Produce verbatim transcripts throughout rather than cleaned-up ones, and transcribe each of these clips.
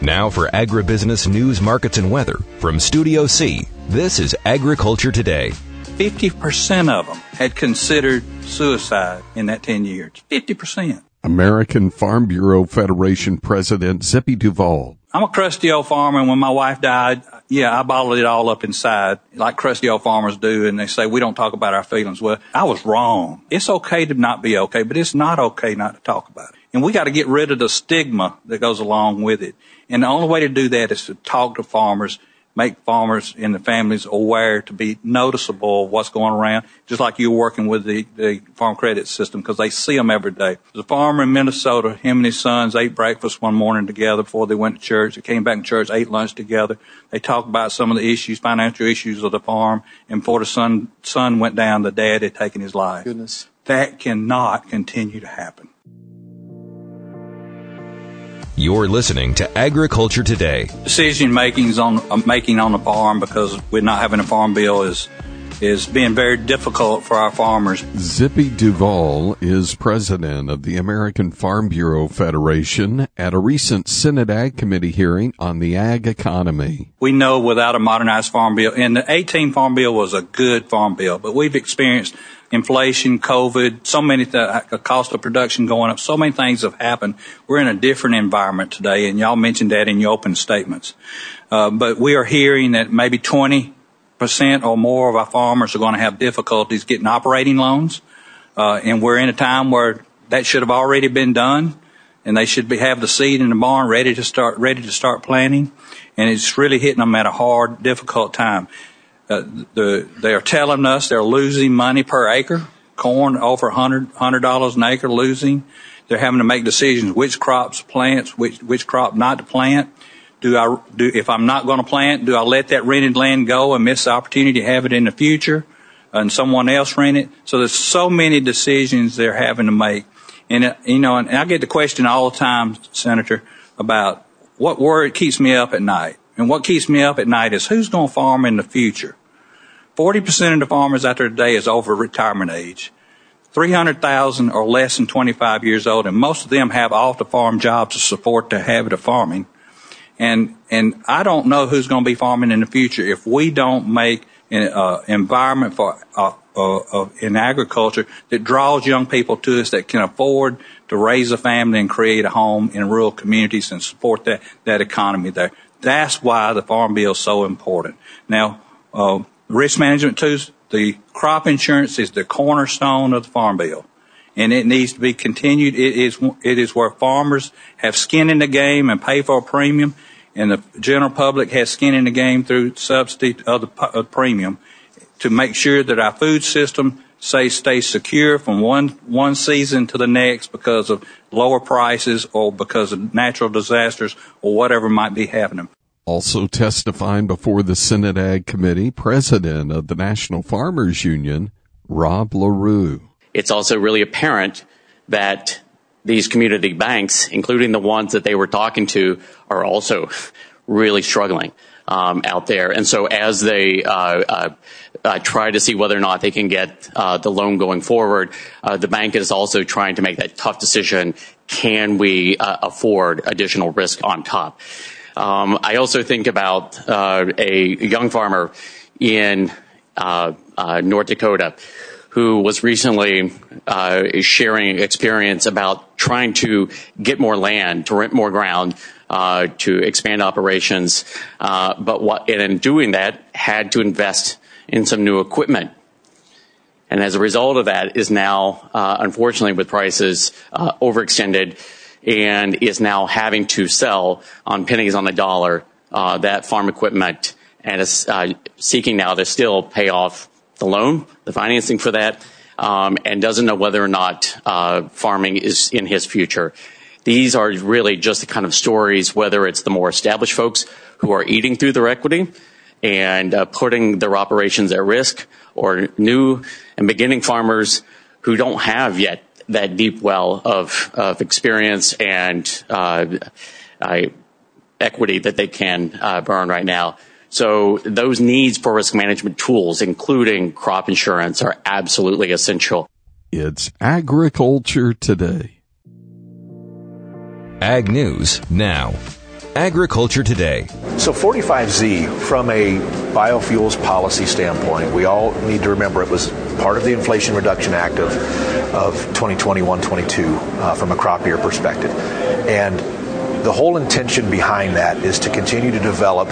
Now for agribusiness news, markets, and weather from Studio C, this is Agriculture Today. fifty percent of them had considered suicide in that ten years. fifty percent. American Farm Bureau Federation President Zippy Duvall. I'm a crusty old farmer, and when my wife died, yeah, I bottled it all up inside, like crusty old farmers do, and they say, we don't talk about our feelings. Well, I was wrong. It's okay to not be okay, but it's not okay not to talk about it. And we got to get rid of the stigma that goes along with it. And the only way to do that is to talk to farmers, make farmers and the families aware to be noticeable of what's going around, just like you're working with the, the farm credit system, because they see them every day. There's a farmer in Minnesota, him and his sons ate breakfast one morning together before they went to church. They came back from church, ate lunch together. They talked about some of the issues, financial issues of the farm, and before the son, son went down, the dad had taken his life. Goodness. That cannot continue to happen. You're listening to Agriculture Today. Decision making's on uh, making on the farm, because we're not having a farm bill, is is being very difficult for our farmers. Zippy Duvall is president of the American Farm Bureau Federation at a recent Senate Ag Committee hearing on the ag economy. We know without a modernized farm bill, and the eighteen farm bill was a good farm bill, but we've experienced inflation, COVID, so many th- the cost of production going up, so many things have happened. We're in a different environment today, and y'all mentioned that in your open statements. Uh, but we are hearing that maybe twenty percent or more of our farmers are going to have difficulties getting operating loans, uh, and we're in a time where that should have already been done, and they should be have the seed in the barn ready to start ready to start planting, and it's really hitting them at a hard, difficult time. Uh, the, they are telling us they're losing money per acre, corn over one hundred dollars an acre losing. They're having to make decisions which crops plant, which which crop not to plant. Do I do if I'm not going to plant? Do I let that rented land go and miss the opportunity to have it in the future, and someone else rent it? So there's so many decisions they're having to make, and uh, you know, and I get the question all the time, Senator, about what word keeps me up at night. And what keeps me up at night is who's going to farm in the future. forty percent of the farmers out there today is over retirement age. three hundred thousand or less than twenty-five years old, and most of them have off-the-farm jobs to support the habit of farming. And and I don't know who's going to be farming in the future if we don't make an uh, environment for uh, uh, uh, in agriculture that draws young people to us that can afford to raise a family and create a home in rural communities and support that, that economy there. That's why the Farm Bill is so important. Now, uh, risk management too, the crop insurance is the cornerstone of the Farm Bill, and it needs to be continued. It is, it is where farmers have skin in the game and pay for a premium, and the general public has skin in the game through subsidy of the uh, premium to make sure that our food system say stays secure from one one season to the next because of lower prices or because of natural disasters or whatever might be happening. Also testifying before the Senate Ag Committee, President of the National Farmers Union, Rob LaRue. It's also really apparent that these community banks, including the ones that they were talking to, are also really struggling um, out there. And so as they uh, uh, uh, try to see whether or not they can get uh, the loan going forward, uh, the bank is also trying to make that tough decision. Can we uh, afford additional risk on top? Um, I also think about uh, a young farmer in uh, uh, North Dakota who was recently uh, sharing experience about trying to get more land, to rent more ground, uh, to expand operations, uh, but what, and in doing that, had to invest in some new equipment. And as a result of that, is now, uh, unfortunately, with prices uh, overextended, and is now having to sell on pennies on the dollar uh, that farm equipment, and is uh, seeking now to still pay off the loan, the financing for that, um, and doesn't know whether or not uh, farming is in his future. These are really just the kind of stories, whether it's the more established folks who are eating through their equity and uh, putting their operations at risk, or new and beginning farmers who don't have yet that deep well of, of experience and uh, uh, equity that they can uh, burn right now. So those needs for risk management tools, including crop insurance, are absolutely essential. It's Agriculture Today. Ag News Now. Agriculture Today. So forty-five Z, from a biofuels policy standpoint, we all need to remember it was part of the Inflation Reduction Act of, of twenty twenty-one twenty-two uh, from a crop year perspective. And the whole intention behind that is to continue to develop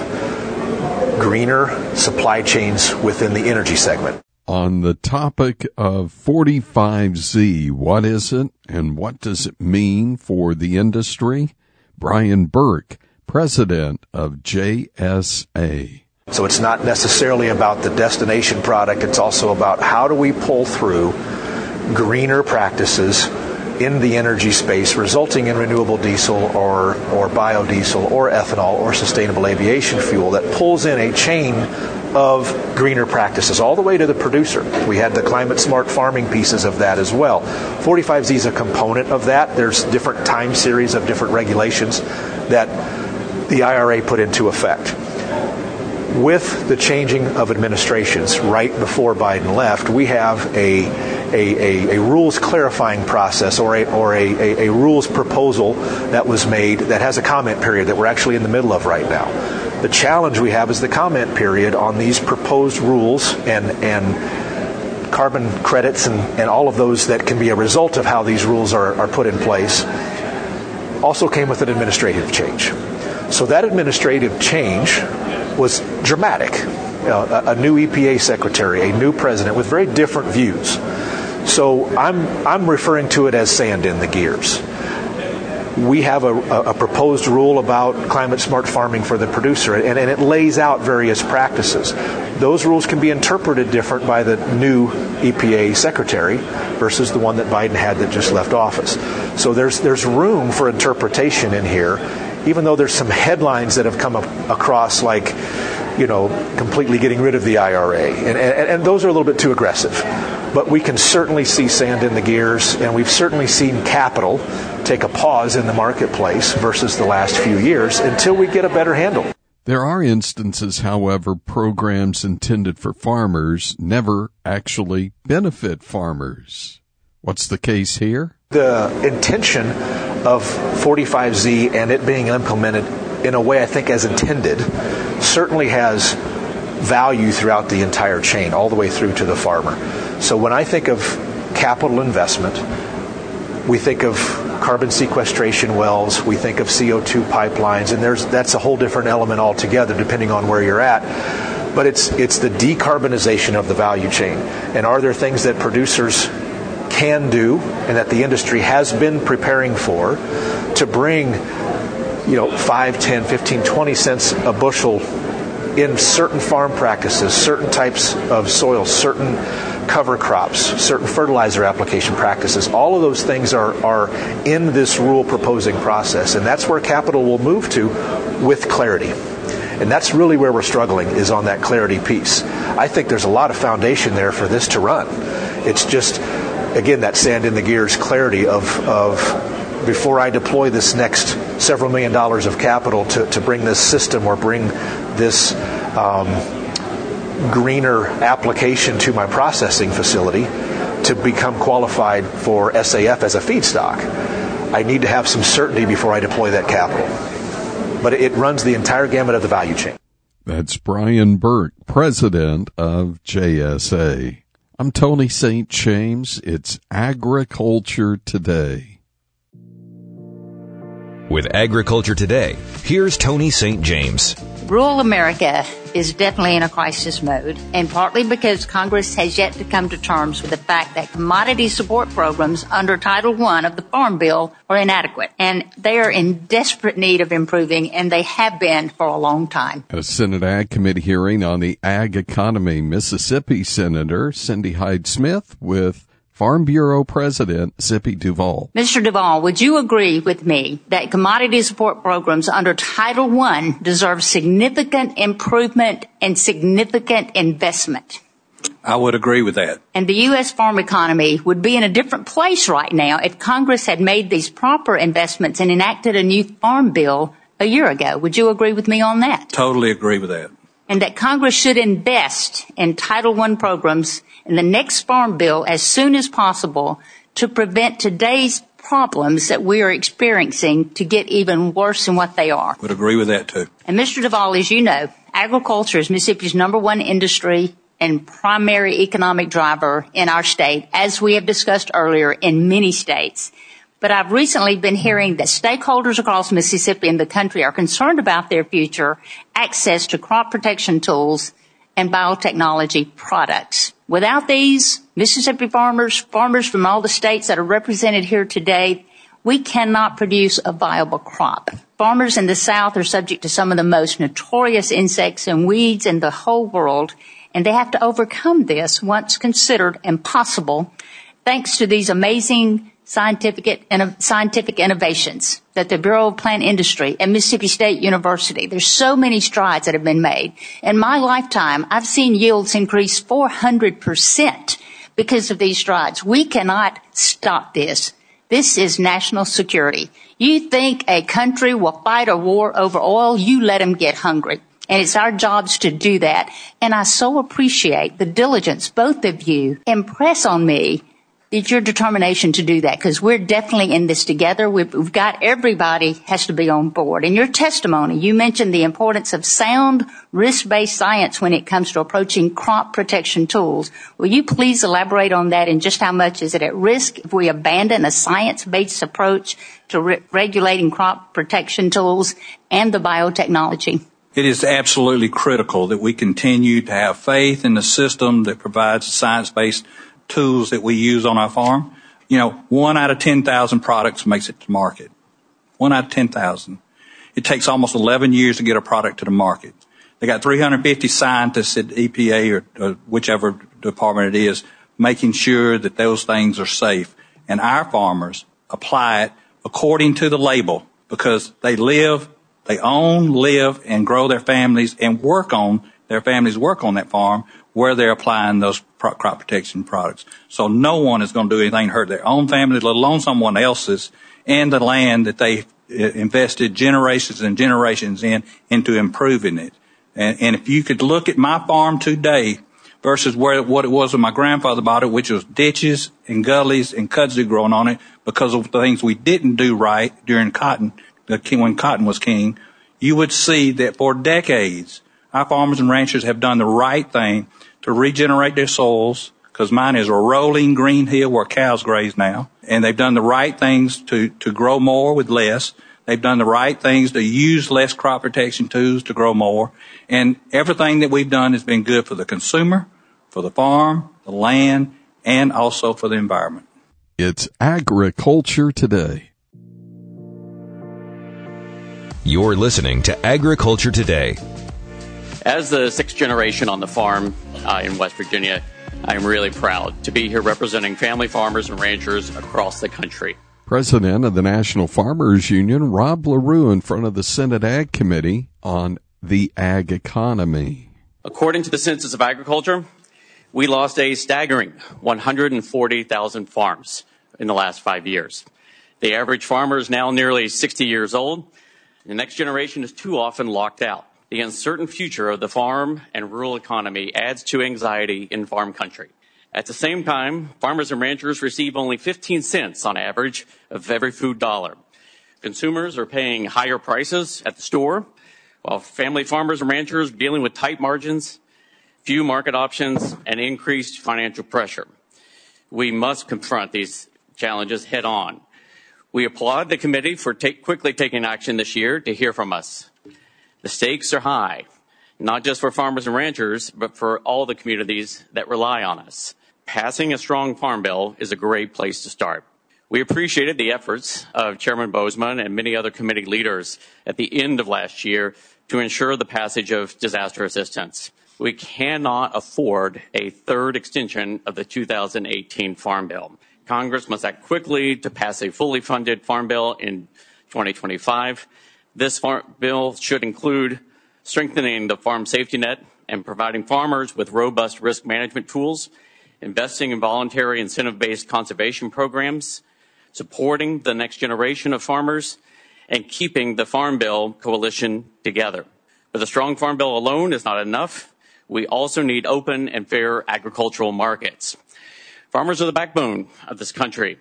greener supply chains within the energy segment. On the topic of forty-five Z, what is it and what does it mean for the industry? Brian Burke, president of J S A. So it's not necessarily about the destination product. It's also about how do we pull through greener practices in the energy space, resulting in renewable diesel or, or biodiesel or ethanol or sustainable aviation fuel that pulls in a chain of greener practices all the way to the producer. We had the climate smart farming pieces of that as well. forty-five Z is a component of that. There's different time series of different regulations that the I R A put into effect. With the changing of administrations right before Biden left, we have a a, a, a rules clarifying process or a or a, a, a rules proposal that was made that has a comment period that we're actually in the middle of right now. The challenge we have is the comment period on these proposed rules and and carbon credits and, and all of those that can be a result of how these rules are, are put in place also came with an administrative change. So that administrative change was dramatic. You know, a, a new E P A secretary, a new president with very different views. So I'm I'm referring to it as sand in the gears. We have a, a proposed rule about climate smart farming for the producer, and, and it lays out various practices. Those rules can be interpreted different by the new E P A secretary versus the one that Biden had that just left office. So there's there's room for interpretation in here, even though there's some headlines that have come up across like, you know, completely getting rid of the I R A. And, and, and those are a little bit too aggressive. But we can certainly see sand in the gears, and we've certainly seen capital take a pause in the marketplace versus the last few years until we get a better handle. There are instances, however, programs intended for farmers never actually benefit farmers. What's the case here? The intention of forty-five Z and it being implemented in a way I think as intended certainly has value throughout the entire chain, all the way through to the farmer. So when I think of capital investment, we think of carbon sequestration wells, we think of C O two pipelines, and there's that's a whole different element altogether depending on where you're at. But it's it's the decarbonization of the value chain. And are there things that producers can do and that the industry has been preparing for to bring, you know, five, ten, fifteen, twenty cents a bushel in certain farm practices, certain types of soil, certain cover crops, certain fertilizer application practices. All of those things are, are in this rule proposing process, and that's where capital will move to with clarity. And that's really where we're struggling, is on that clarity piece. I think there's a lot of foundation there for this to run. It's just, again, that sand in the gears clarity of, of before I deploy this next several million dollars of capital to, to bring this system or bring this um, greener application to my processing facility to become qualified for S A F as a feedstock, I need to have some certainty before I deploy that capital. But it runs the entire gamut of the value chain. That's Brian Burke, president of J S A. I'm Tony Saint James. It's Agriculture Today. With Agriculture Today, here's Tony Saint James. Rural America is definitely in a crisis mode, and partly because Congress has yet to come to terms with the fact that commodity support programs under Title one of the Farm Bill are inadequate, and they are in desperate need of improving, and they have been for a long time. At a Senate Ag Committee hearing on the ag economy, Mississippi Senator Cindy Hyde-Smith with Farm Bureau President Zippy Duvall. Mister Duvall, would you agree with me that commodity support programs under Title one deserve significant improvement and significant investment? I would agree with that. And the U S farm economy would be in a different place right now if Congress had made these proper investments and enacted a new farm bill a year ago. Would you agree with me on that? Totally agree with that. And that Congress should invest in Title one programs in the next farm bill as soon as possible to prevent today's problems that we are experiencing to get even worse than what they are. Would agree with that too. And Mister Duvall, as you know, agriculture is Mississippi's number one industry and primary economic driver in our state, as we have discussed earlier in many states. But I've recently been hearing that stakeholders across Mississippi and the country are concerned about their future access to crop protection tools and biotechnology products. Without these, Mississippi farmers, farmers from all the states that are represented here today, we cannot produce a viable crop. Farmers in the South are subject to some of the most notorious insects and weeds in the whole world, and they have to overcome this once considered impossible thanks to these amazing scientific, scientific innovations that the Bureau of Plant Industry and Mississippi State University. There's so many strides that have been made. In my lifetime, I've seen yields increase four hundred percent because of these strides. We cannot stop this. This is national security. You think a country will fight a war over oil, you let them get hungry. And it's our jobs to do that. And I so appreciate the diligence both of you impress on me. It's your determination to do that, because we're definitely in this together. We've, we've got everybody has to be on board. In your testimony, you mentioned the importance of sound risk-based science when it comes to approaching crop protection tools. Will you please elaborate on that, and just how much is it at risk if we abandon a science-based approach to re- regulating crop protection tools and the biotechnology? It is absolutely critical that we continue to have faith in the system that provides science-based tools that we use on our farm. You know, one out of ten thousand products makes it to market. One out of ten thousand. It takes almost eleven years to get a product to the market. They got three hundred fifty scientists at E P A or, or whichever department it is making sure that those things are safe. And our farmers apply it according to the label, because they live, they own, live, and grow their families and work on, their families work on that farm where they're applying those crop protection products. So no one is going to do anything to hurt their own family, let alone someone else's, and the land that they invested generations and generations in into improving it. And, and if you could look at my farm today versus where what it was when my grandfather bought it, which was ditches and gullies and kudzu growing on it because of the things we didn't do right during cotton, when cotton was king, you would see that for decades our farmers and ranchers have done the right thing to regenerate their soils, because mine is a rolling green hill where cows graze now. And they've done the right things to, to grow more with less. They've done the right things to use less crop protection tools to grow more. And everything that we've done has been good for the consumer, for the farm, the land, and also for the environment. It's Agriculture Today. You're listening to Agriculture Today. As the sixth generation on the farm uh, in West Virginia, I'm really proud to be here representing family farmers and ranchers across the country. President of the National Farmers Union, Rob LaRue, in front of the Senate Ag Committee on the ag economy. According to the Census of Agriculture, we lost a staggering one hundred forty thousand farms in the last five years. The average farmer is now nearly sixty years old. The next generation is too often locked out. The uncertain future of the farm and rural economy adds to anxiety in farm country. At the same time, farmers and ranchers receive only fifteen cents on average of every food dollar. Consumers are paying higher prices at the store, while family farmers and ranchers are dealing with tight margins, few market options, and increased financial pressure. We must confront these challenges head on. We applaud the committee for take, quickly taking action this year to hear from us. The stakes are high, not just for farmers and ranchers, but for all the communities that rely on us. Passing a strong farm bill is a great place to start. We appreciated the efforts of Chairman Bozeman and many other committee leaders at the end of last year to ensure the passage of disaster assistance. We cannot afford a third extension of the two thousand eighteen Farm Bill. Congress must act quickly to pass a fully funded Farm Bill in twenty twenty-five. This farm bill should include strengthening the farm safety net and providing farmers with robust risk management tools, investing in voluntary incentive-based conservation programs, supporting the next generation of farmers, and keeping the Farm Bill coalition together. But a strong Farm Bill alone is not enough. We also need open and fair agricultural markets. Farmers are the backbone of this country.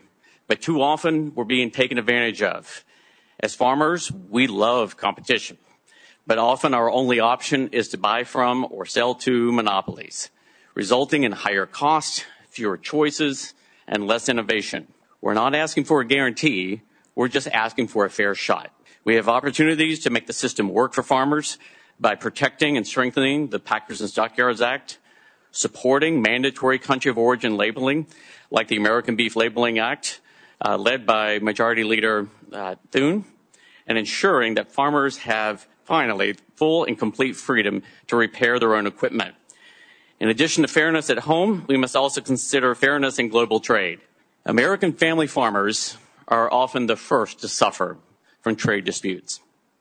but too often we're being taken advantage of. As farmers, we love competition, but often our only option is to buy from or sell to monopolies, resulting in higher costs, fewer choices, and less innovation. We're not asking for a guarantee, we're just asking for a fair shot. We have opportunities to make the system work for farmers by protecting and strengthening the Packers and Stockyards Act, supporting mandatory country of origin labeling, like the American Beef Labeling Act, uh, led by Majority Leader uh, Thune, and ensuring that farmers have, finally, full and complete freedom to repair their own equipment. In addition to fairness at home, we must also consider fairness in global trade. American family farmers are often the first to suffer from trade disputes.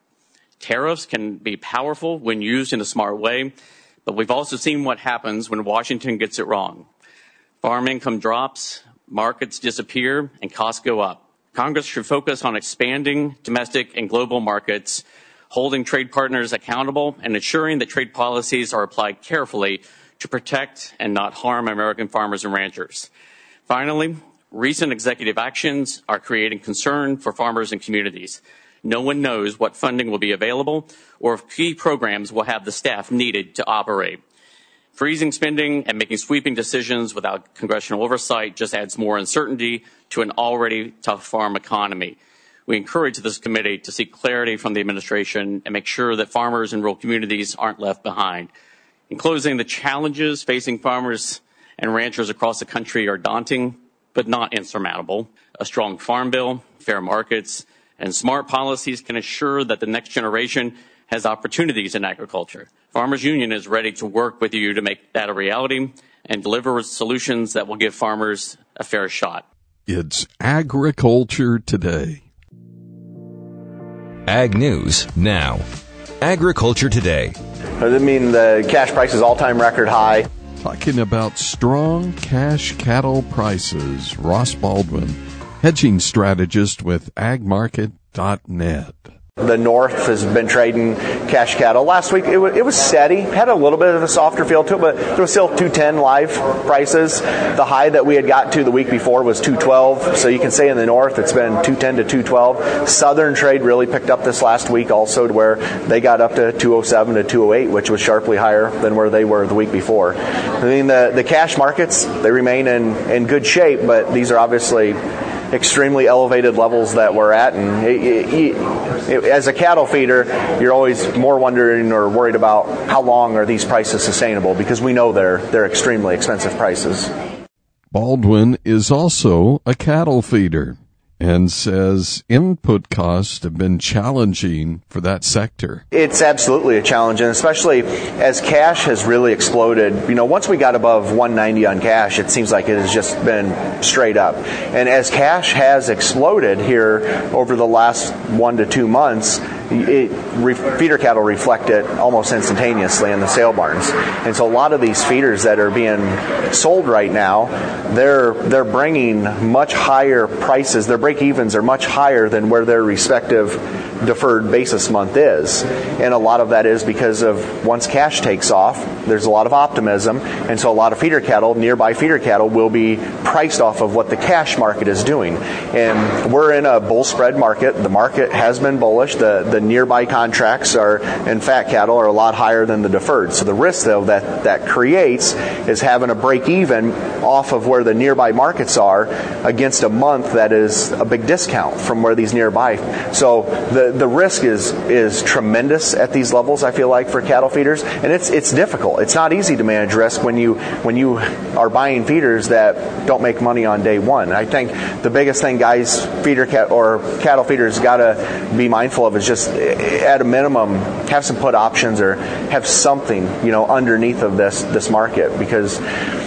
Tariffs can be powerful when used in a smart way, but we've also seen what happens when Washington gets it wrong. Farm income drops, markets disappear, and costs go up. Congress should focus on expanding domestic and global markets, holding trade partners accountable, and ensuring that trade policies are applied carefully to protect and not harm American farmers and ranchers. Finally, recent executive actions are creating concern for farmers and communities. No one knows what funding will be available or if key programs will have the staff needed to operate. Freezing spending and making sweeping decisions without congressional oversight just adds more uncertainty to an already tough farm economy. We encourage this committee to seek clarity from the administration and make sure that farmers in rural communities aren't left behind. In closing, the challenges facing farmers and ranchers across the country are daunting, but not insurmountable. A strong farm bill, fair markets, and smart policies can ensure that the next generation has opportunities in agriculture. Farmers Union is ready to work with you to make that a reality and deliver solutions that will give farmers a fair shot. It's Agriculture Today. Ag News Now. Agriculture Today. I mean, the cash price is all-time record high. Talking about strong cash cattle prices. Ross Baldwin, hedging strategist with ag market dot net. The North has been trading cash cattle. Last week, it was, it was steady. Had a little bit of a softer feel to it, but there was still two ten live prices. The high that we had got to the week before was two twelve. So you can say in the North, it's been two ten to two twelve. Southern trade really picked up this last week also, to where they got up to two oh seven to two oh eight, which was sharply higher than where they were the week before. I mean, the, the cash markets, they remain in, in good shape, but these are obviously extremely elevated levels that we're at, and it, it, it, as a cattle feeder, you're always more wondering or worried about how long are these prices sustainable, because we know they're they're extremely expensive prices. Baldwin is also a cattle feeder and says input costs have been challenging for that sector. It's absolutely a challenge, and especially as cash has really exploded. You know, once we got above one ninety on cash, it seems like it has just been straight up. And as cash has exploded here over the last one to two months, it, feeder cattle reflect it almost instantaneously in the sale barns. And so a lot of these feeders that are being sold right now, they're they're bringing much higher prices. Their break-evens are much higher than where their respective deferred basis month is. And a lot of that is because of once cash takes off, there's a lot of optimism, and so a lot of feeder cattle, nearby feeder cattle, will be priced off of what the cash market is doing. And we're in a bull spread market. The market has been bullish. The the nearby contracts are, and fat cattle are a lot higher than the deferred. So the risk, though, that that creates is having a break even off of where the nearby markets are against a month that is a big discount from where these nearby. So the the risk is is tremendous at these levels, I feel like, for cattle feeders, and it's it's difficult. It's not easy to manage risk when you when you are buying feeders that don't make money on day one. I think the biggest thing guys feeder cat or cattle feeders got to be mindful of is just at a minimum have some put options or have something, you know, underneath of this this market, because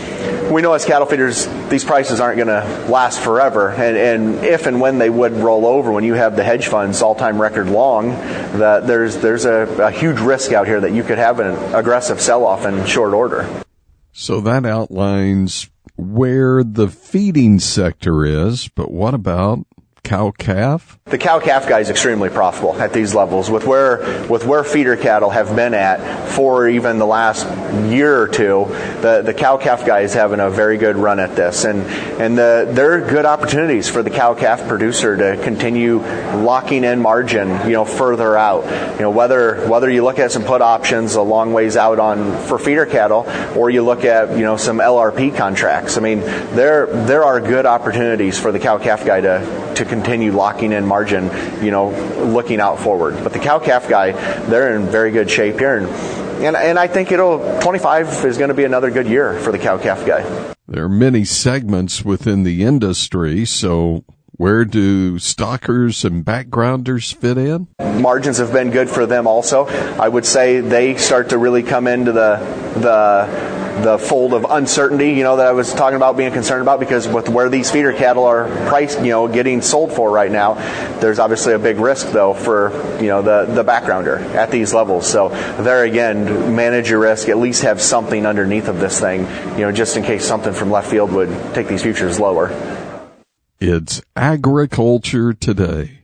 we know as cattle feeders, these prices aren't going to last forever, and, and if and when they would roll over, when you have the hedge funds all-time record long, that there's there's a, a huge risk out here that you could have an aggressive sell-off in short order. So that outlines where the feeding sector is, but what about cow-calf? The cow-calf guy is extremely profitable at these levels. With where with where feeder cattle have been at for even the last year or two, the, the cow-calf guy is having a very good run at this. And, and the, there are good opportunities for the cow-calf producer to continue locking in margin, you know, further out. You know, whether whether you look at some put options a long ways out on for feeder cattle, or you look at, you know, some L R P contracts. I mean, there there are good opportunities for the cow-calf guy to, to continue locking in margin, you know, looking out forward. But the cow-calf guy, they're in very good shape here. And, and, and I think it'll twenty-five is going to be another good year for the cow-calf guy. There are many segments within the industry, so where do stockers and backgrounders fit in? Margins have been good for them also. I would say they start to really come into the the the fold of uncertainty, you know, that I was talking about being concerned about, because with where these feeder cattle are priced, you know, getting sold for right now, there's obviously a big risk, though, for, you know, the, the backgrounder at these levels. So there again, manage your risk, at least have something underneath of this thing, you know, just in case something from left field would take these futures lower. It's Agriculture Today.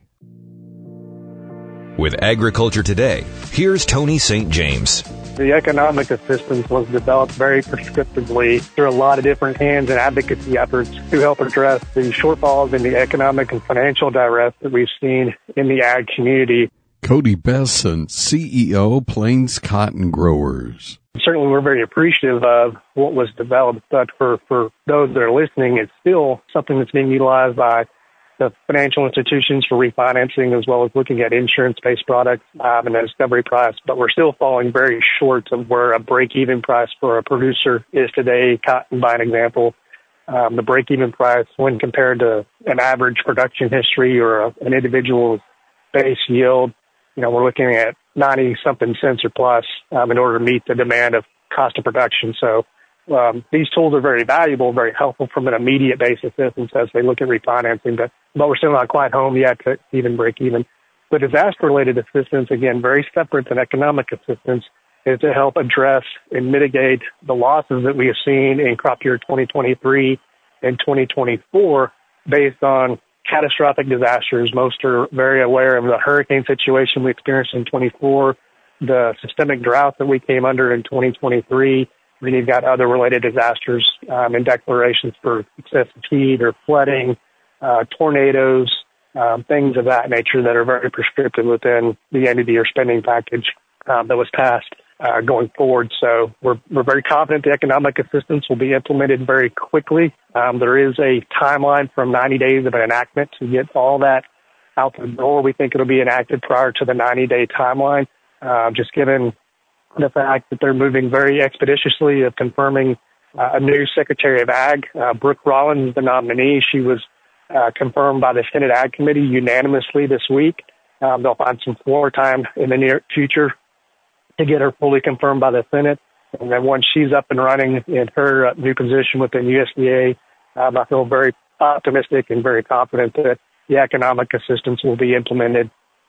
With Agriculture Today, here's Tony Saint James. The economic assistance was developed very prescriptively through a lot of different hands and advocacy efforts to help address the shortfalls in the economic and financial duress that we've seen in the ag community. Cody Besson, C E O, Plains Cotton Growers. Certainly we're very appreciative of what was developed, but for, for those that are listening, it's still something that's being utilized by the financial institutions for refinancing, as well as looking at insurance-based products um, and the discovery price. But we're still falling very short of where a break-even price for a producer is today. Cotton, by an example, um, the break-even price when compared to an average production history or a, an individual's base yield, you know, we're looking at ninety-something cents or plus um, in order to meet the demand of cost of production. So um, these tools are very valuable, very helpful from an immediate basis assistance as they look at refinancing, but, but we're still not quite home yet to even break even. But disaster-related assistance, again, very separate than economic assistance, is to help address and mitigate the losses that we have seen in crop year twenty twenty-three and twenty twenty-four based on catastrophic disasters. Most are very aware of the hurricane situation we experienced in twenty-four, the systemic drought that we came under in twenty twenty-three. Then you've got other related disasters um, and declarations for excessive heat or flooding, uh, tornadoes, um, things of that nature that are very prescriptive within the end of the year spending package um, that was passed uh, going forward. So we're we're very confident the economic assistance will be implemented very quickly. Um, there is a timeline from ninety days of an enactment to get all that out the door. We think it'll be enacted prior to the ninety-day timeline, uh, just given the fact that they're moving very expeditiously of confirming uh, a new Secretary of Ag. Uh, Brooke Rollins is the nominee. She was uh, confirmed by the Senate Ag Committee unanimously this week. Um, they'll find some floor time in the near future to get her fully confirmed by the Senate. And then once she's up and running in her uh, new position within U S D A, um, I feel very optimistic and very confident that the economic assistance will be implemented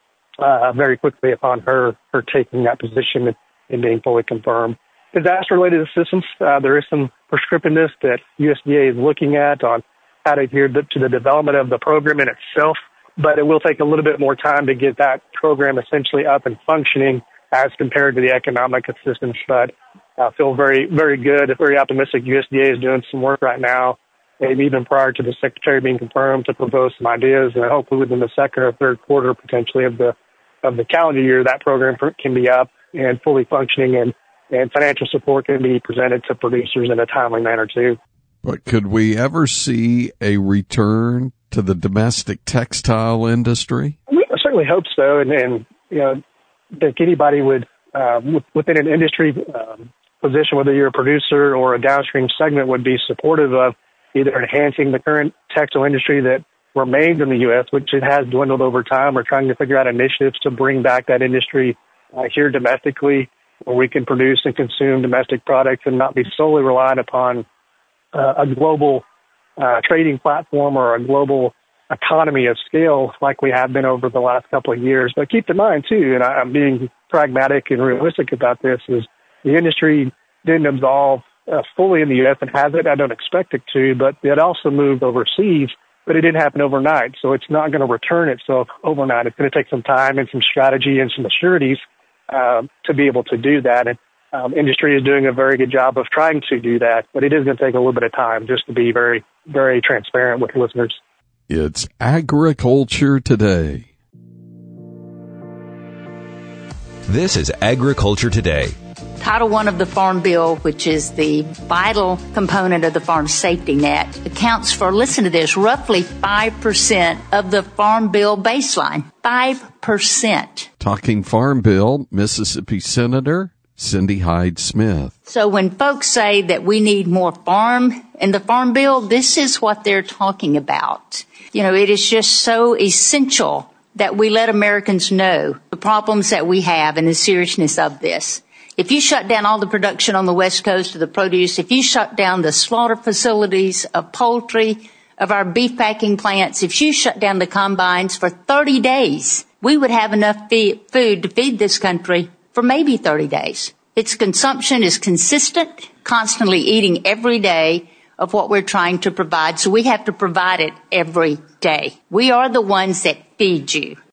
uh, very quickly upon her, her taking that position and, and being fully confirmed. Disaster-related assistance, uh, there is some prescriptiveness that U S D A is looking at on how to adhere to the development of the program in itself, but it will take a little bit more time to get that program essentially up and functioning as compared to the economic assistance. But I feel very, very good, very optimistic. U S D A is doing some work right now, maybe even prior to the Secretary being confirmed, to propose some ideas, and hopefully within the second or third quarter potentially of the of the calendar year, that program can be up and fully functioning, and, and financial support can be presented to producers in a timely manner too. But could we ever see a return to the domestic textile industry? We certainly hope so, and, and you know, I think anybody would, uh, within an industry um, position, whether you're a producer or a downstream segment, would be supportive of either enhancing the current textile industry that remains in the U S, which it has dwindled over time, or trying to figure out initiatives to bring back that industry uh, here domestically, where we can produce and consume domestic products and not be solely reliant upon uh, a global uh, trading platform or a global economy of scale like we have been over the last couple of years. But keep in mind, too, and I'm being pragmatic and realistic about this, is the industry didn't evolve uh, fully in the U S and hasn't. I don't expect it to, but it also moved overseas but it didn't happen overnight. So it's not going to return itself overnight. It's going to take some time and some strategy and some assurities uh, to be able to do that. And um, industry is doing a very good job of trying to do that, but it is going to take a little bit of time, just to be very, very transparent with listeners. It's Agriculture Today. This is Agriculture Today. Title one of the Farm Bill, which is the vital component of the farm safety net, accounts for, listen to this, roughly five percent of the Farm Bill baseline. five percent. Talking Farm Bill, Mississippi Senator Cindy Hyde-Smith. So when folks say that we need more farm in the Farm Bill, this is what they're talking about. You know, it is just so essential that we let Americans know the problems that we have and the seriousness of this. If you shut down all the production on the West Coast of the produce, if you shut down the slaughter facilities of poultry, of our beef packing plants, if you shut down the combines for thirty days, we would have enough fee- food to feed this country for maybe thirty days. Its consumption is consistent, constantly eating every day of what we're trying to provide, so we have to provide it every day. We are the ones that feed you.